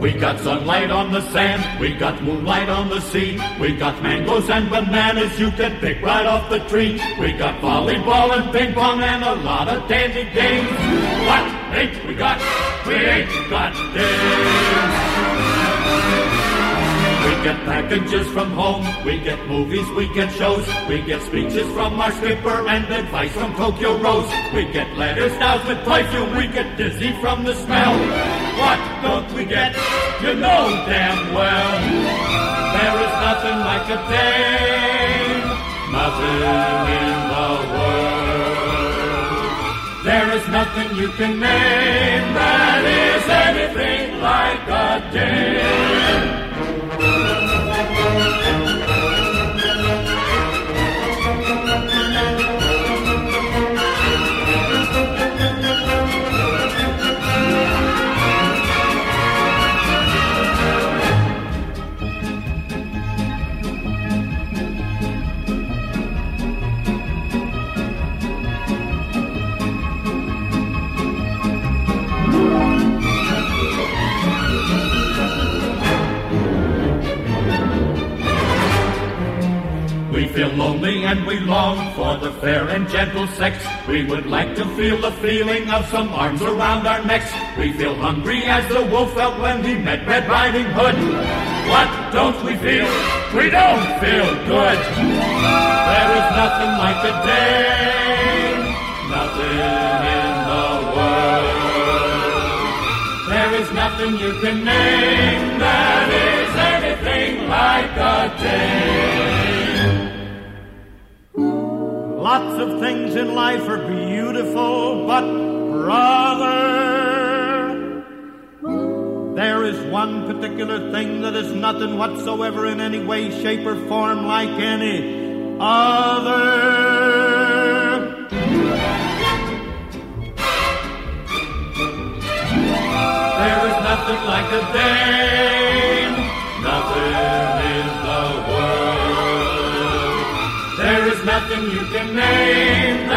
We got sunlight on the sand, we got moonlight on the sea. We got mangoes and bananas you can pick right off the tree. We got volleyball and ping pong and a lot of dandy games. What ain't we got? We ain't got games. We get packages from home, we get movies, we get shows. We get speeches from our skipper and advice from Tokyo Rose. We get letters doused with perfume, we get dizzy from the smell. What don't we get? You know damn well. There is nothing like a dame, nothing in the world. There is nothing you can name that is anything like a dame. We feel lonely and we long for the fair and gentle sex. We would like to feel the feeling of some arms around our necks. We feel hungry as the wolf felt when he met Red Riding Hood. What don't we feel? We don't feel good. There is nothing like a dame, nothing in the world. There is nothing you can name that is anything like a dame. Lots of things in life are beautiful, but brother, there is one particular thing that is nothing whatsoever in any way, shape, or form like any other. There is nothing like a dame, nothing in the world. There is nothing you can name